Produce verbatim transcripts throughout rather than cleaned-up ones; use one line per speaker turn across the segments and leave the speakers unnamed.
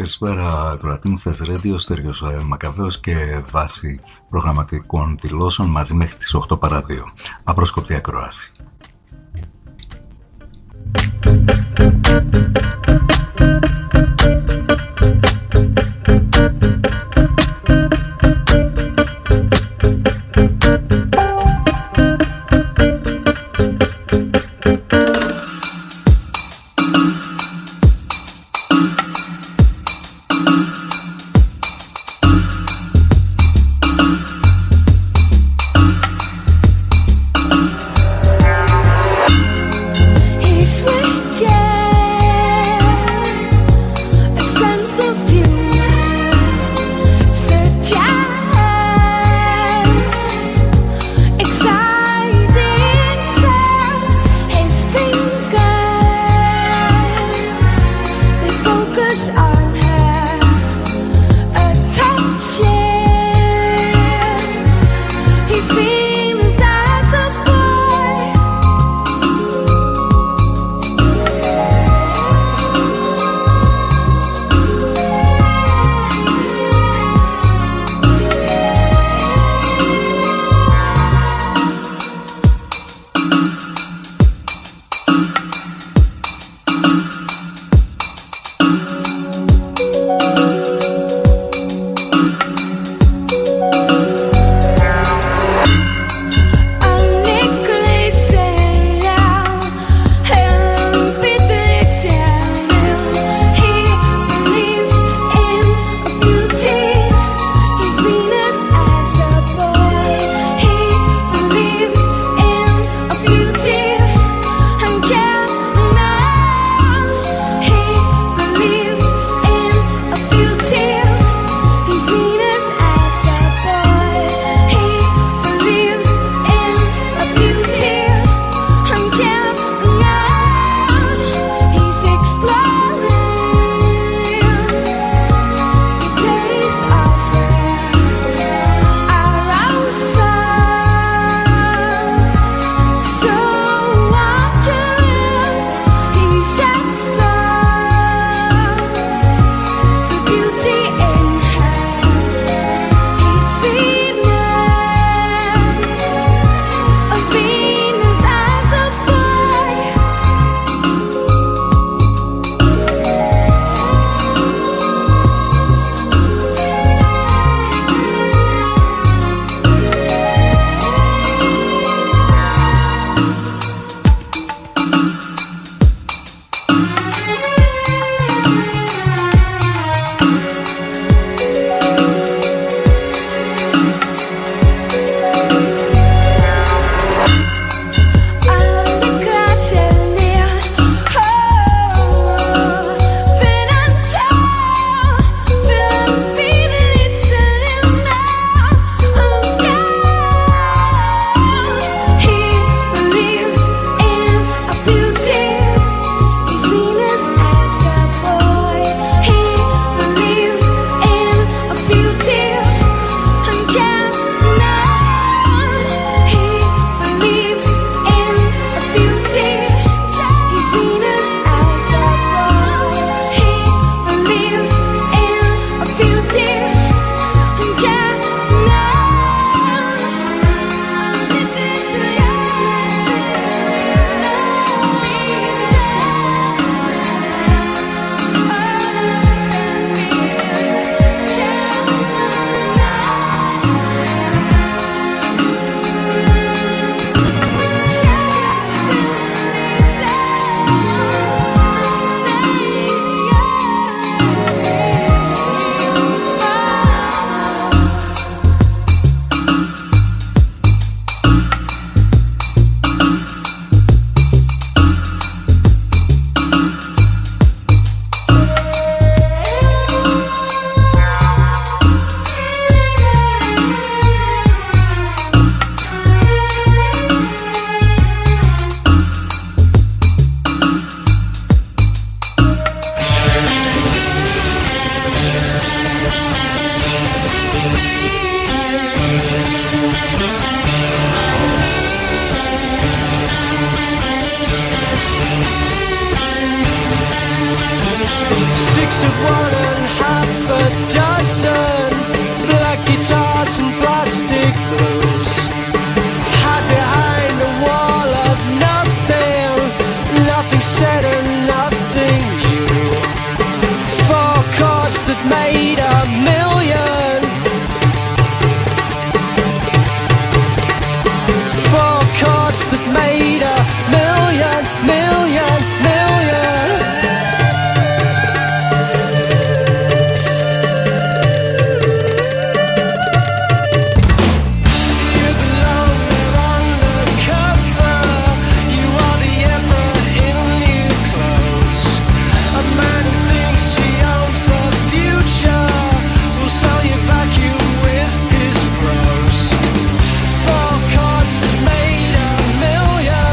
Καλησπέρα, ακροατή μου. Θες Radio, Στέριος Μακαβαίος και βάση προγραμματικών δηλώσεων μαζί μέχρι τις οκτώ παρά δύο. Απρόσκοπτη ακροάση.
Six of one and made a million. Four chords that made a million, million, million. You belong there undercover. You are the emperor in new clothes. A man who thinks he owns the future will sell you vacuum with his prose. Four chords that made a million.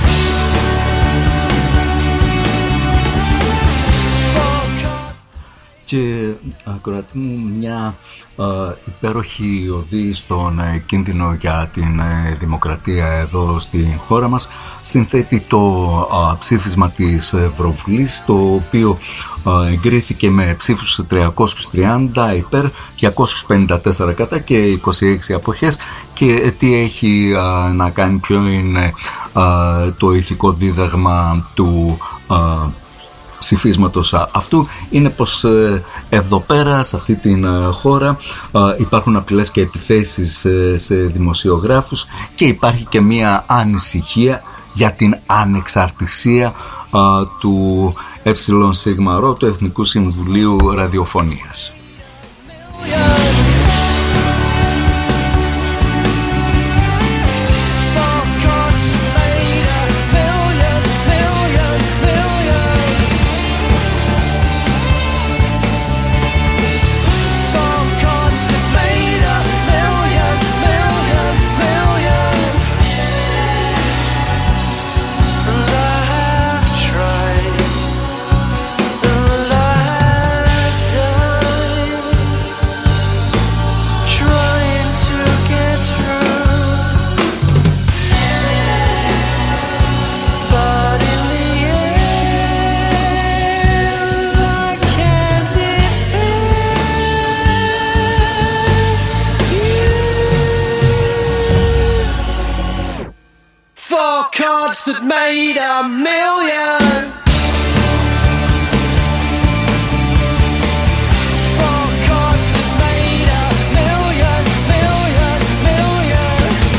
Four chords.
Και ακροατή μου, μια ε, υπέροχη οδή στον ε, κίνδυνο για την ε, δημοκρατία εδώ στην χώρα μας συνθέτει το ε, ψήφισμα της Ευρωβουλής, το οποίο ε, εγκρίθηκε με ψήφους τριακόσιους τριάντα υπέρ, διακόσιους πενήντα τέσσερα κατά και είκοσι έξι αποχές. Και τι έχει ε, να κάνει, ποιο είναι ε, το ηθικό δίδαγμα του ε, ψηφίσματος αυτού? Είναι πως ε, εδώ πέρα σε αυτή την ε, χώρα ε, υπάρχουν απειλές και επιθέσεις ε, σε δημοσιογράφους και υπάρχει και μία ανησυχία για την ανεξαρτησία ε, του ΕΣΡ, του Εθνικού Συμβουλίου Ραδιοφωνίας. That made a million. Four chords that made a million, million, million.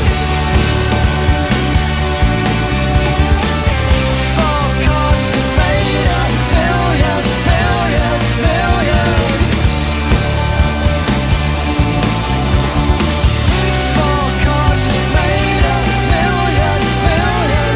Four chords that made a million, million, million. Four chords that made a million, million.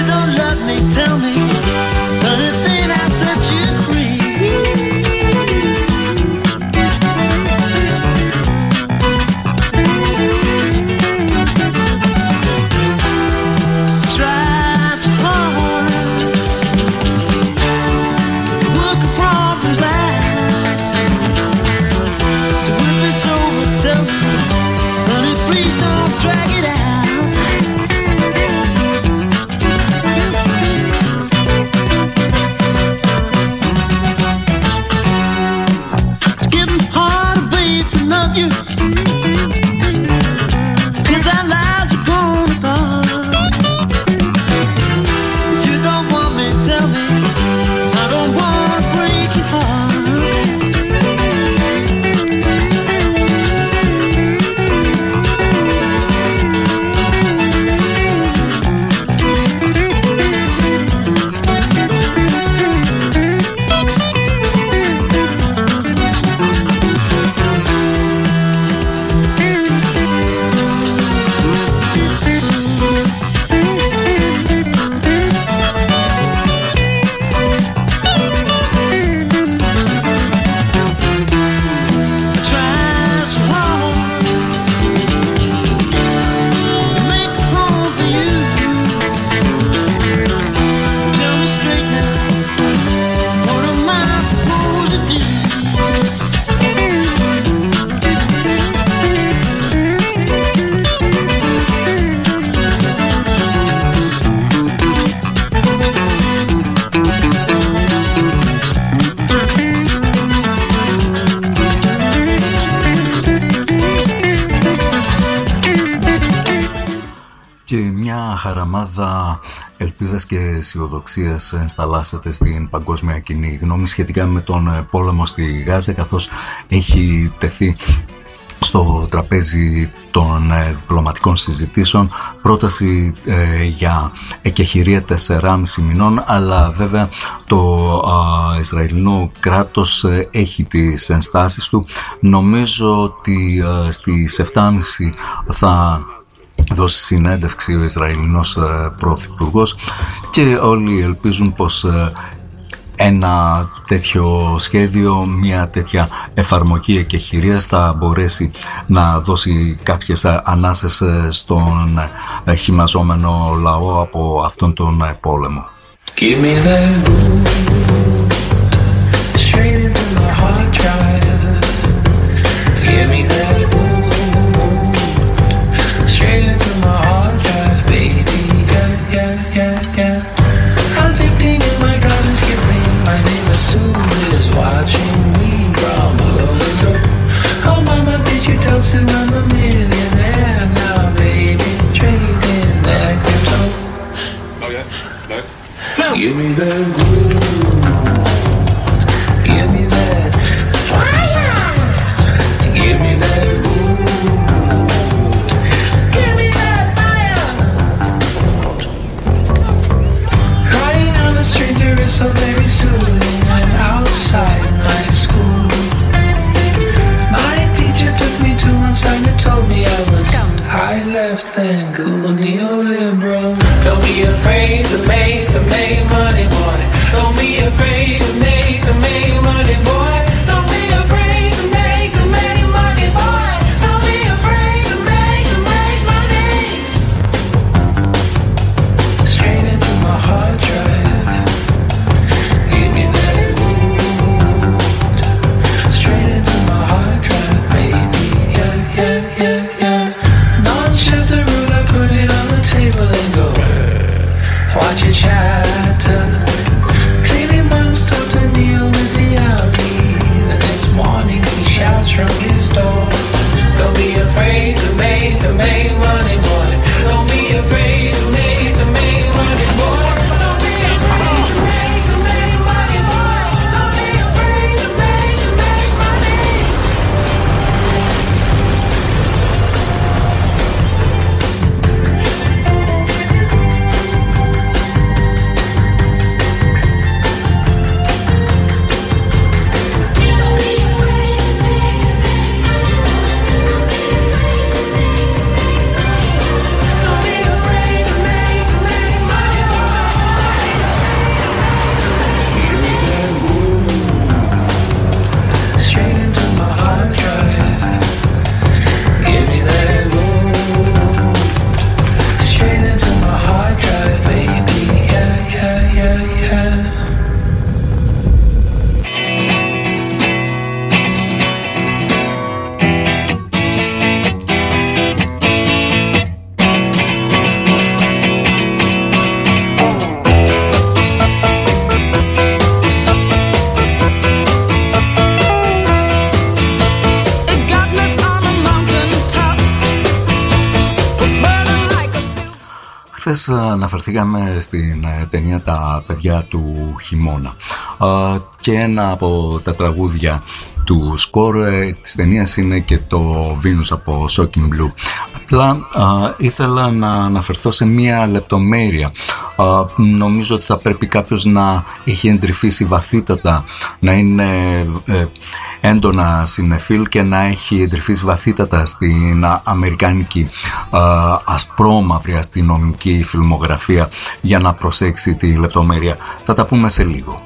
Tell me, but the thing I set you free.
you. 'Cause our lives are grown apart. If you don't want me, tell me. I don't want to break your heart.
χαραμάδα ελπίδας και αισιοδοξίας ενσταλλάσσεται στην παγκόσμια κοινή γνώμη σχετικά με τον πόλεμο στη Γάζα, καθώς έχει τεθεί στο τραπέζι των ε, διπλωματικών συζητήσεων πρόταση ε, για εκεχηρία τεσσεράμισι μηνών, αλλά βέβαια το ε, Ισραηλινό κράτος ε, έχει τις ενστάσεις του. Νομίζω ότι ε, στις επτά και μισή θα δώσει συνέντευξη ο Ισραηλινός ε, πρωθυπουργός και όλοι ελπίζουν πως ε, ένα τέτοιο σχέδιο, μια τέτοια εφαρμογή εκεχηρίας θα μπορέσει να δώσει κάποιες ανάσες στον χυμαζόμενο λαό από αυτόν τον πόλεμο.
Give me that straight into my hard drive. Give me that straight into my hard drive, baby. Yeah, yeah, yeah, yeah. I'm fifteen in my garden skipping. My neighbor Sue is watching me from below the door. Oh, mama, did you tell Sue I'm a millionaire now, baby? Trading that crypto.
Oh yeah, no.
Give me that groove.
χθες αναφερθήκαμε στην ταινία «Τα παιδιά του χειμώνα» και ένα από τα τραγούδια του σκορ της ταινίας είναι και το Venus από Shocking Blue. Απλά α, ήθελα να αναφερθώ σε μία λεπτομέρεια. Α, νομίζω ότι θα πρέπει κάποιος να έχει εντρυφήσει βαθύτατα, να είναι ε, έντονα συνεφίλ και να έχει εντρυφήσει βαθύτατα στην αμερικάνικη α, ασπρόμαυρη αστυνομική φιλμογραφία για να προσέξει τη λεπτομέρεια. Θα τα πούμε σε λίγο.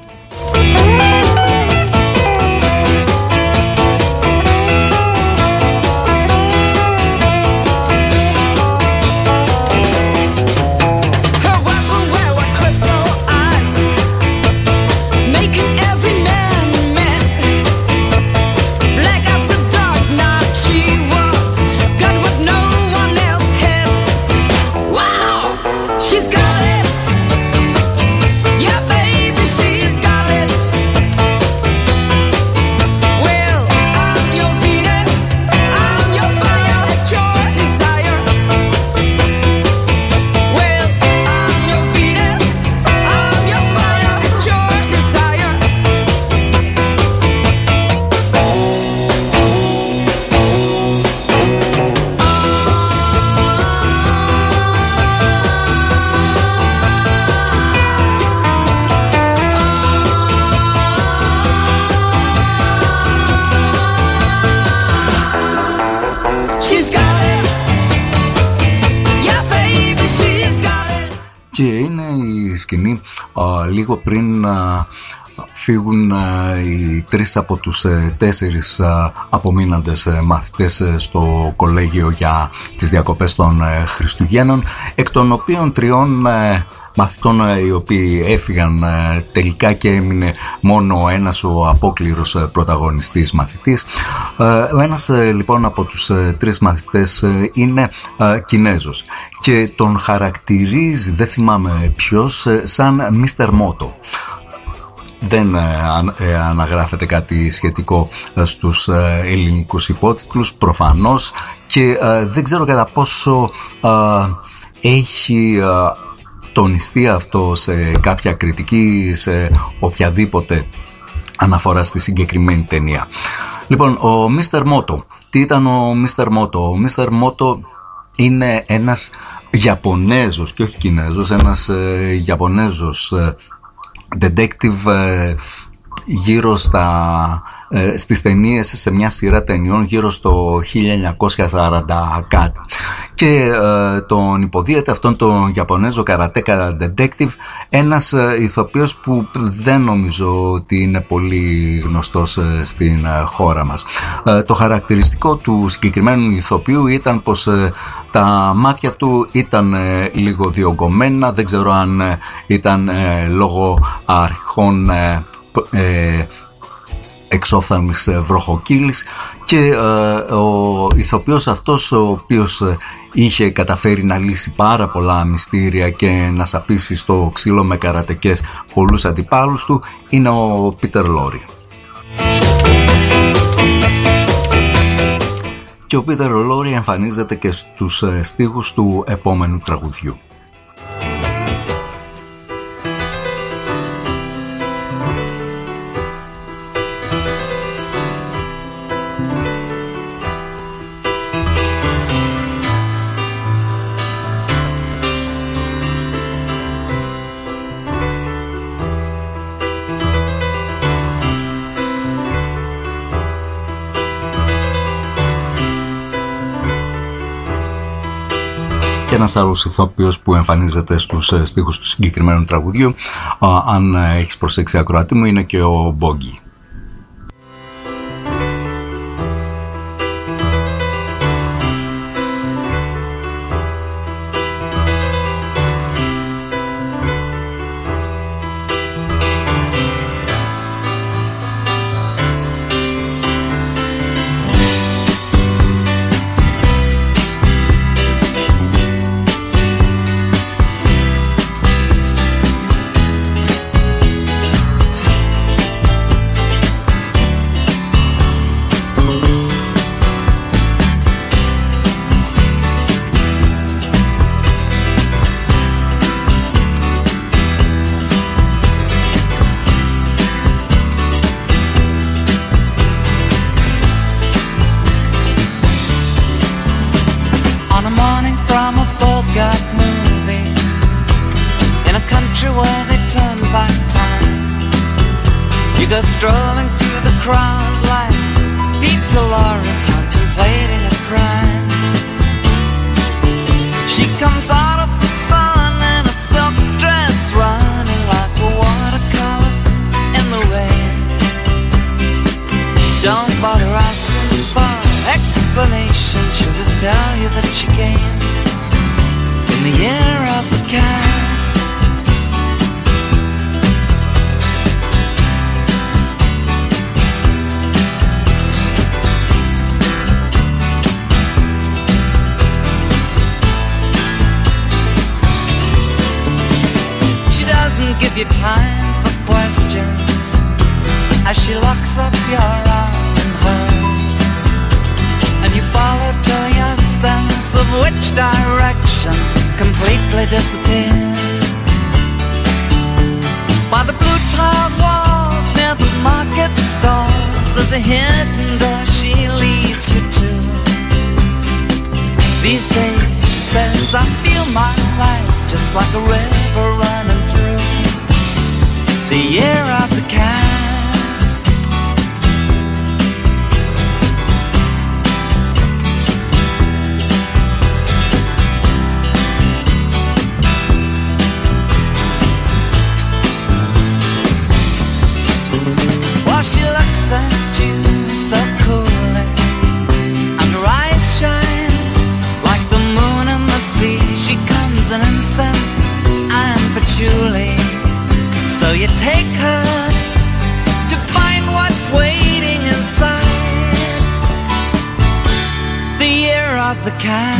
Και είναι η σκηνή α, λίγο πριν α, φύγουν α, οι τρεις από τους ε, τέσσερις α, απομείναντες ε, μαθητές ε, στο κολέγιο για τις διακοπές των ε, Χριστουγέννων, εκ των οποίων τριών ε, μαθητών οι οποίοι έφυγαν τελικά και έμεινε μόνο ένας ο απόκληρος πρωταγωνιστής μαθητής. Ο ένας λοιπόν από τους τρεις μαθητές είναι Κινέζος και τον χαρακτηρίζει, δεν θυμάμαι ποιος, σαν μίστερ Μότο. Δεν αναγράφεται κάτι σχετικό στους ελληνικούς υπότιτλους προφανώς και δεν ξέρω κατά πόσο έχει τονιστεί αυτό σε κάποια κριτική, σε οποιαδήποτε αναφορά στη συγκεκριμένη ταινία. Λοιπόν, ο μίστερ Μότο. Τι ήταν ο μίστερ Μότο? Ο μίστερ Μότο είναι ένας Ιαπωνέζος και όχι Κινέζος, ένας ε, Ιαπωνέζος ε, detective ε, γύρω στα, ε, στις ταινίες, σε μια σειρά ταινιών γύρω στο χίλια εννιακόσια σαράντα κάτι. Και ε, τον υποδίεται αυτόν τον Ιαπωνέζο καρατέκα detective ένας ε, ηθοποιός που δεν νομίζω ότι είναι πολύ γνωστός ε, στην ε, χώρα μας. Ε, το χαρακτηριστικό του συγκεκριμένου ηθοποιού ήταν πως ε, τα μάτια του ήταν ε, λίγο διωγγωμένα, δεν ξέρω αν ε, ήταν ε, λόγω αρχών ε, ε, εξόφθαλμης βροχοκύλης και ε, ο ηθοποιός αυτός, ο οποίος ε, είχε καταφέρει να λύσει πάρα πολλά μυστήρια και να σαπίσει στο ξύλο με καρατεκές πολλούς αντιπάλους του, είναι ο Πίτερ Λόρι. Και ο Πίτερ Λόρι εμφανίζεται και στους ε, στίχους του επόμενου τραγουδιού. Και ένας άλλος ηθοποιός που εμφανίζεται στους στίχους του συγκεκριμένου τραγουδιού, αν έχεις προσέξει ακροατή μου, είναι και ο Μπόγκι.
strolling through the crowd like Peter Lorre contemplating a crime. She comes out of the sun in a silk dress, running like a watercolor in the rain. Don't bother asking for explanation, she'll just tell you that she came in the year of the cat. Give you time for questions as she locks up your arm in hers, and you follow till your sense of which direction completely disappears. By the blue tiled walls near the market stalls, there's a hidden door she leads you to. These days, she says, I feel my life just like a river running through the year of the cat. While she looks at you so coolly, and her eyes shine like the moon and the sea, she comes in incense and patchouli. So you take her to find what's waiting inside the year of the cat.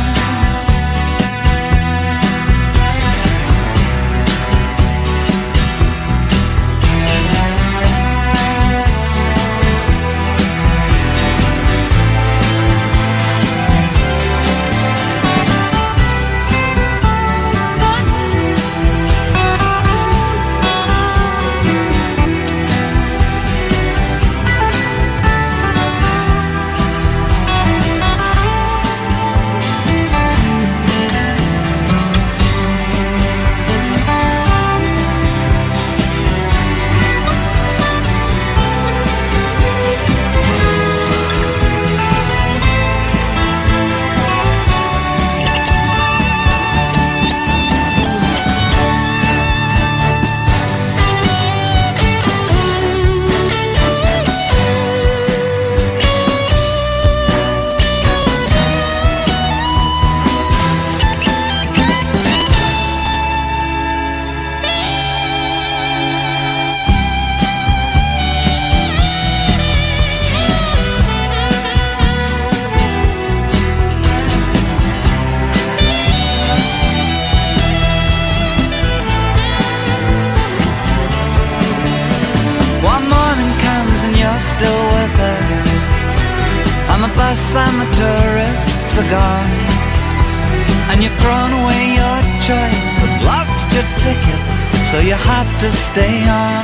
And the tourists are gone, and you've thrown away your choice and lost your ticket, so you had to stay on.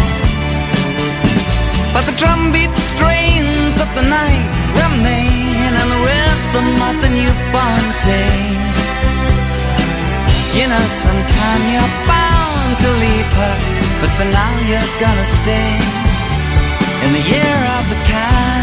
But the drumbeat strains of the night remain, and the rhythm of the newborn day. You know, sometime you're bound to leave her, but for now you're gonna stay in the year of the cat.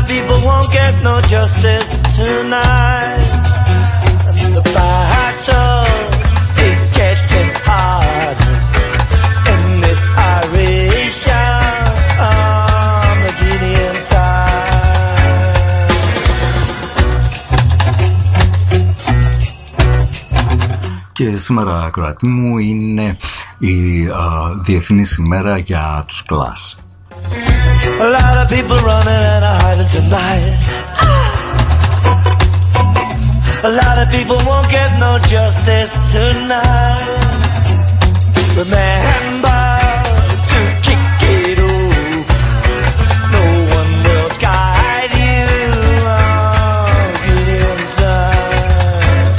people won't get no justice tonight. And the battle is getting hard in this Irish Armageddon time.
Και σήμερα, ακροατή μου, είναι η α, Διεθνής ημέρα για τους Clash.
A lot of people running and hiding tonight. A lot of people won't get no justice tonight. Remember to kick it off. No one will guide you on Gideon time.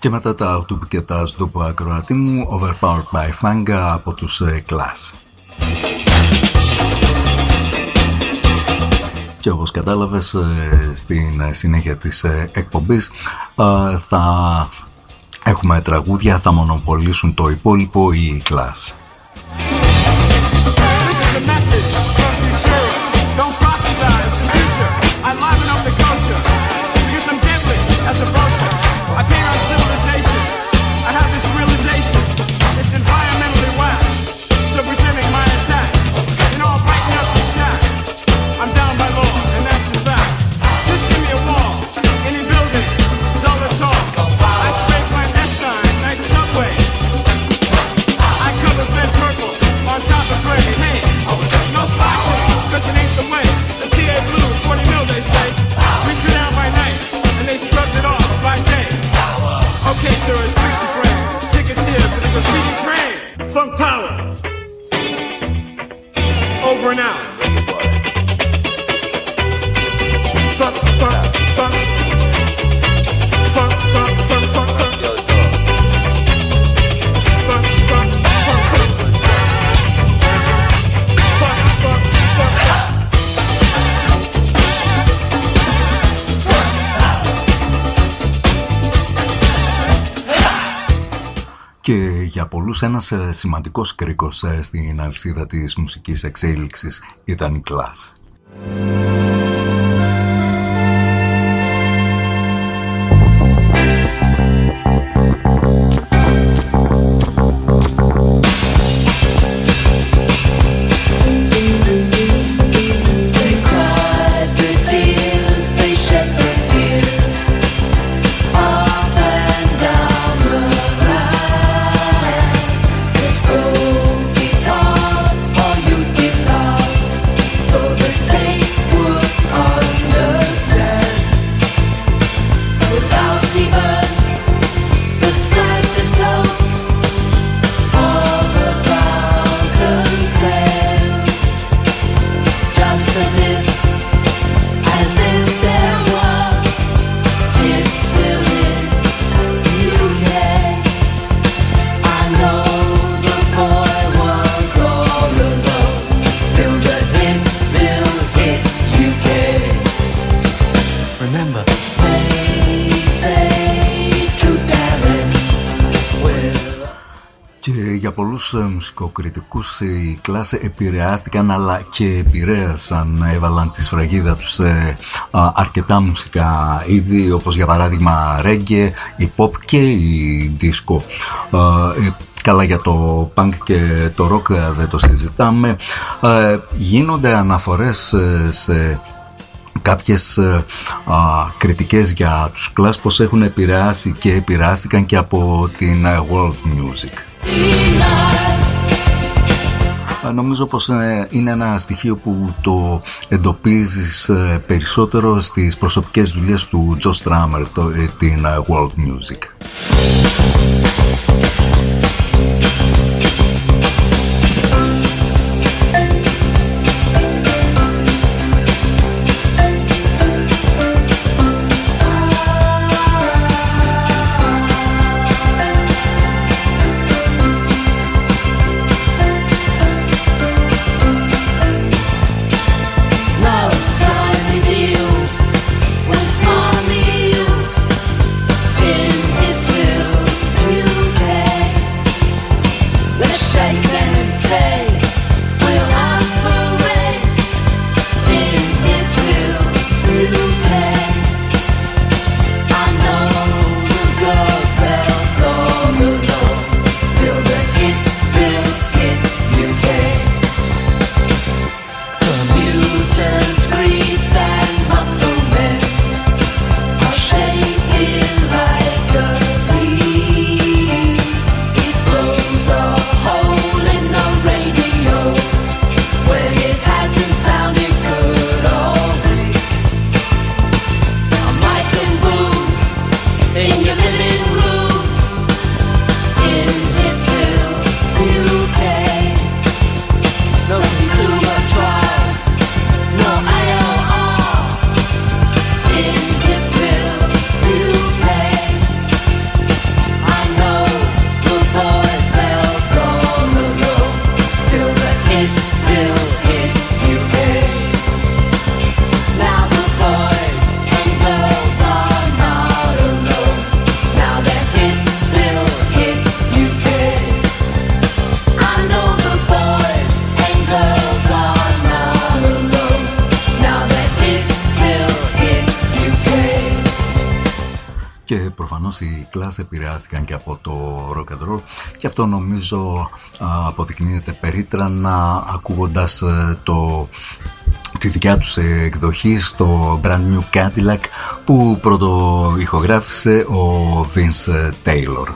Και μετά τα Outube και τα Sdoop ακροατή μου, Overpowered by Funk από τους Clash. Και όπως κατάλαβες, στην συνέχεια της εκπομπής θα έχουμε τραγούδια, θα μονοπολίσουν το υπόλοιπο οι Clash.
Okay, tourists, bring your friend. Tickets here for the graffiti train. Funk power. Over and out. Funk, funk, funk. Funk, funk, funk, funk, funk. Yo, dog. Funk, funk, funk, funk. Funk, funk, funk.
Και για πολλούς ένας σημαντικός κρίκος στην αλυσίδα της μουσικής εξέλιξης ήταν η Clash. Πολλούς μουσικοκριτικούς οι Clash επηρεάστηκαν αλλά και επηρέασαν, έβαλαν τη σφραγίδα τους σε α, αρκετά μουσικά είδη, όπως για παράδειγμα reggae, η pop και η disco. Α, ε, καλά, για το punk και το rock δεν το συζητάμε. Α, γίνονται αναφορές σε κάποιες α, κριτικές για τους Clash, πως έχουν επηρεάσει και επηρεάστηκαν και από την world music. Νομίζω πως είναι ένα στοιχείο που το εντοπίζεις περισσότερο στις προσωπικές δουλειές του Joe Strummer, την world music.
With
προφανώς οι Clash επηρεάστηκαν και από το rock and roll, και αυτό νομίζω α, αποδεικνύεται περίτρανα ακούγοντας ε, το, τη δικιά τους εκδοχή στο Brand New Cadillac που πρώτο ηχογράφησε ο Vince Taylor.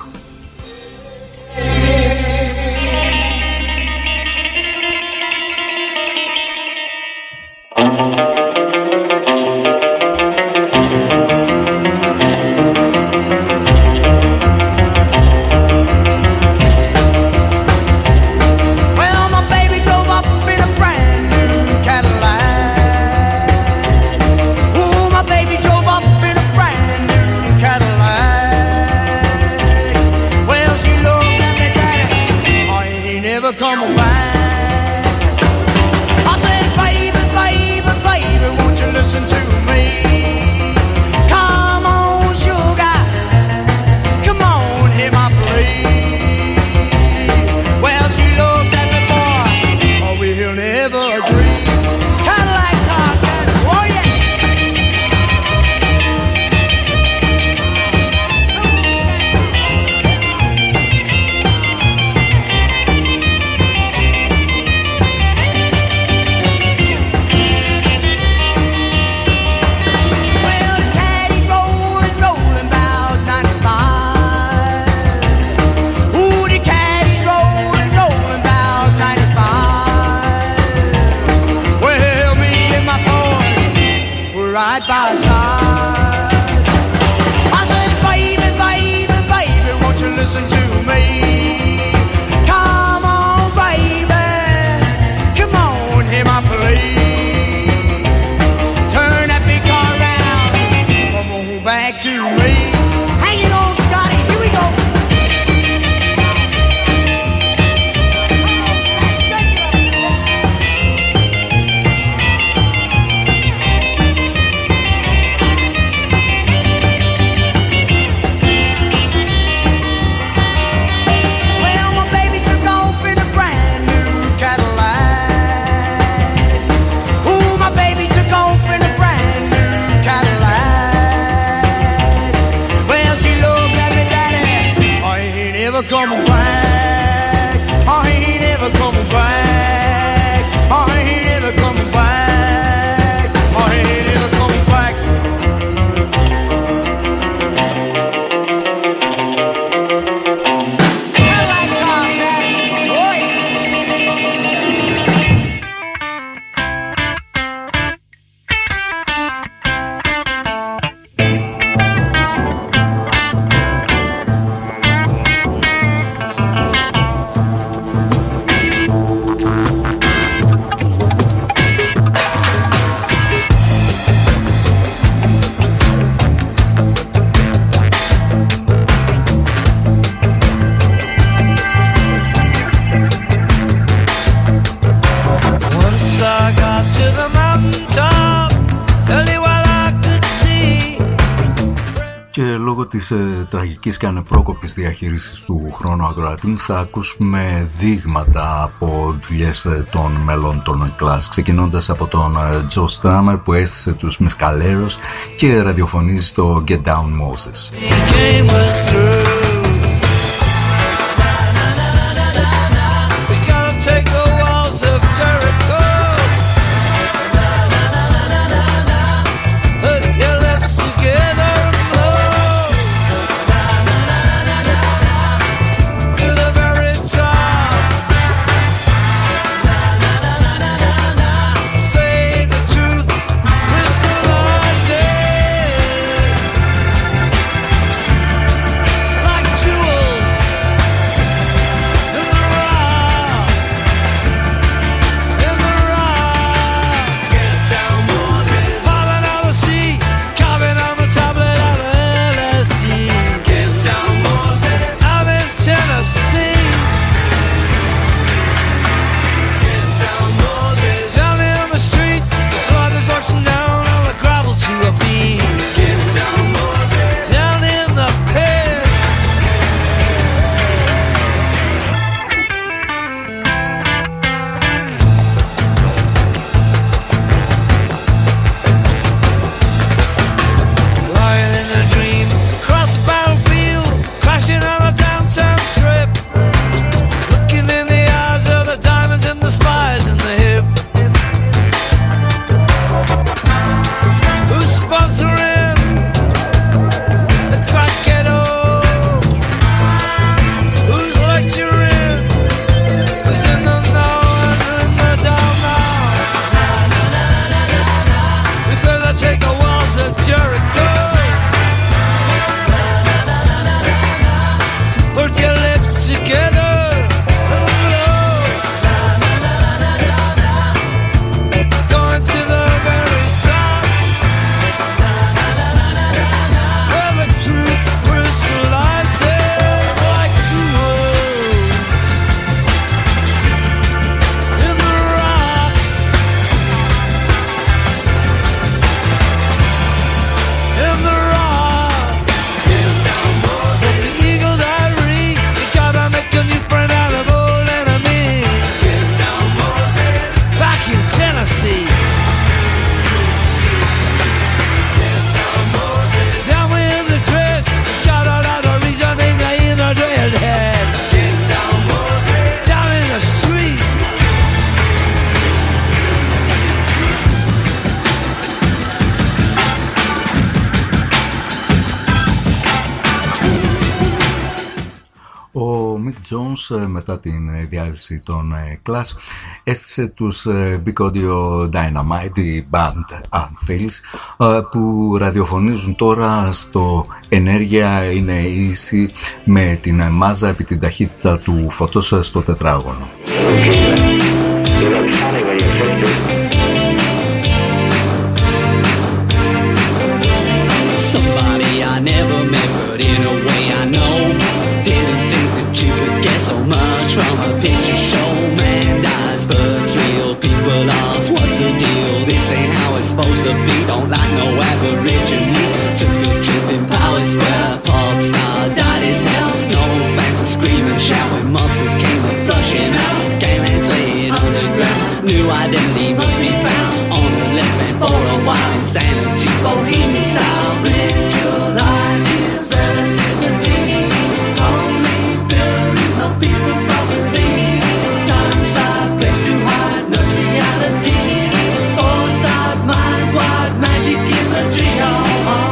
Της ε, τραγικής και ανεπρόκοπης διαχείρισης του χρόνου ακροατή μου θα ακούσουμε δείγματα από δουλειές ε, των μέλων των Clash, ξεκινώντας από τον ε, Joe Strummer που έστησε τους Mescaleros και ραδιοφωνίζει στο Get Down Moses.
Like
Mick Jones μετά την διάλυση των Clash έστησε τους Big Audio Dynamite, η band αν θέλεις, που ραδιοφωνίζουν τώρα στο ενέργεια είναι ίση με την μάζα επί την ταχύτητα του φωτός στο τετράγωνο.
Somebody I never met, but in a way I know. Didn't think that you could get so much from a picture show. Man dies first, real people lost. What's the deal? This ain't how it's supposed to be. Don't like no aborigine. Took a trip in Power Square. Pop star died as hell. No fans are screaming, shouting. Monsters came and flush him out. Ganglands laying underground. New identity must be found. On the left hand for a while. Insanity, bohemian style. Live your life is relativity. Only buildings, no people prophecy. Time side, place to hide, no reality. Foresight, minds wide, magic imagery. Oh, oh.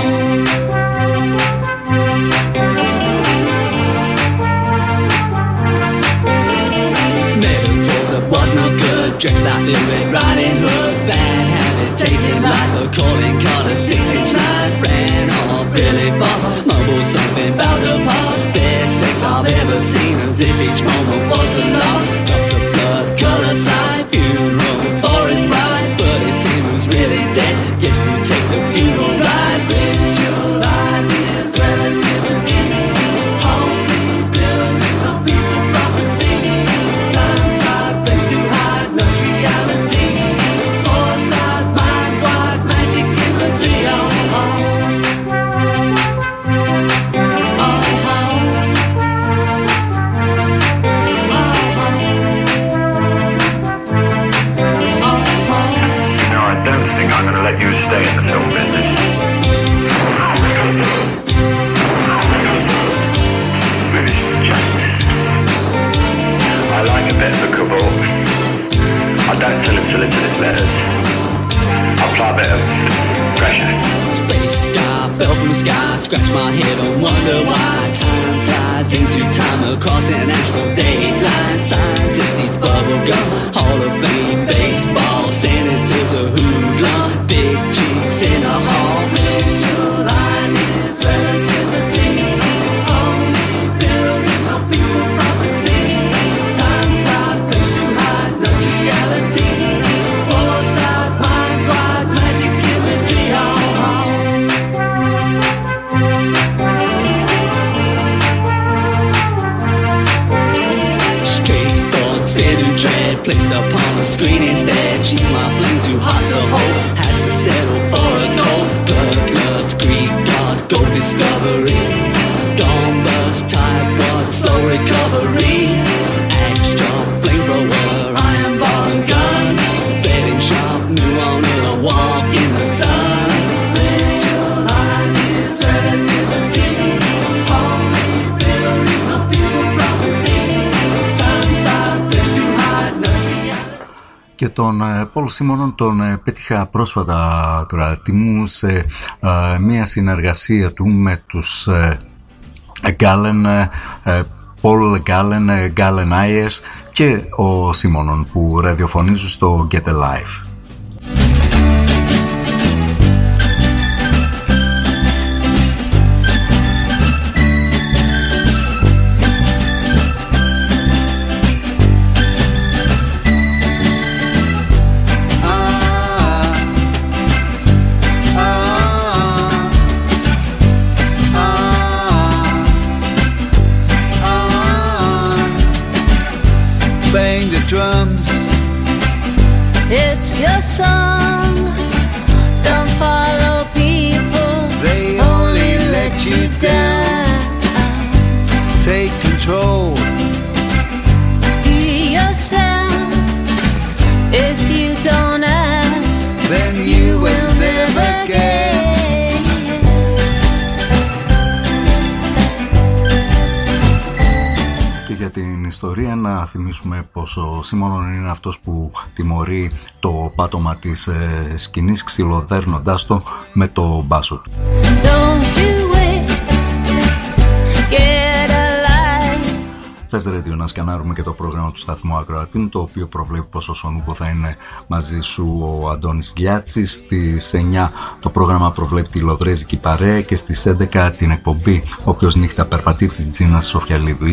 Never told that was no good. Dressed like the Red Riding Hood. Bad habit, taking life. A calling card, a six-inch line. Ran off really fast. Mumbled something about the past. Best sex I've ever seen. As if each moment was a loss. Drops of blood, colour slide. Funeral for his bride. But it's him who's really dead. Gets to take the funeral ride. Ritual life is relativity. Only buildings, no people prophecy. Time side, place to hide, no reality. Foresight, minds wide, magic imagery. Oh, oh. Oh, oh.
No, I don't think I'm going to let you stay in the film business. British justice. I like a bit of a cabal. I don't tell him solicitors letters. I apply a bit of pressure.
Space sky fell from the sky, scratch my head and wonder why. Time slides into time across international date line. Scientists eats bubble gum, Hall of Fame baseball, senators a hoodlum, big cheese in a hall. Major line is relativity. Only buildings, no people prophecy. Time slide, place to hide, no reality. Foresight, minds wide, magic imagery. Oh, oh. Straight thoughts, fitted tread, placed upon a screen instead. She's my flame, too hot to hold. Had to settle for a cold. Blood, lust, Greek god, gold discovery. Dawn bust, type one, slow recovery. Axe chop, flamethrower, iron bar and gun. Betting shop, new owner, a walk in the sun. Ritual line is relativity. Only buildings, no people prophecy. Time side, place to hide, no reality.
Και τον Πολ Σίμονον τον πέτυχα πρόσφατα κράτη μου σε ε, μια συνεργασία του με τους ε, Γκάλεν, ε, Πολ Γκάλεν, Γκάλεν Άιες και ο Σίμονον που ραδιοφωνίζουν στο Get a Life.
Bang the drums.
It's your song. Don't follow people.
They only let you down. Take control.
Be yourself. If you don't ask,
Then you will never get.
Και για την ιστορία να θυμίσουμε πως ο Σίμονον είναι αυτός που τιμωρεί το πάτωμα της ε, σκηνής ξυλοδέρνοντάς το με το μπάσο του.
don't you wait. Get a life.
Θες Radio να σκανάρουμε και το πρόγραμμα του σταθμού Ακροατήν, το οποίο προβλέπει πως ο Σονούκο θα είναι μαζί σου ο Αντώνης Λιάτσης. Στις εννιά το πρόγραμμα προβλέπει τη Λοδρέζικη Παρέα και στις έντεκα την εκπομπή «Όποιος νύχτα περπατεί» της Τζίνας Σοφιαλίδου.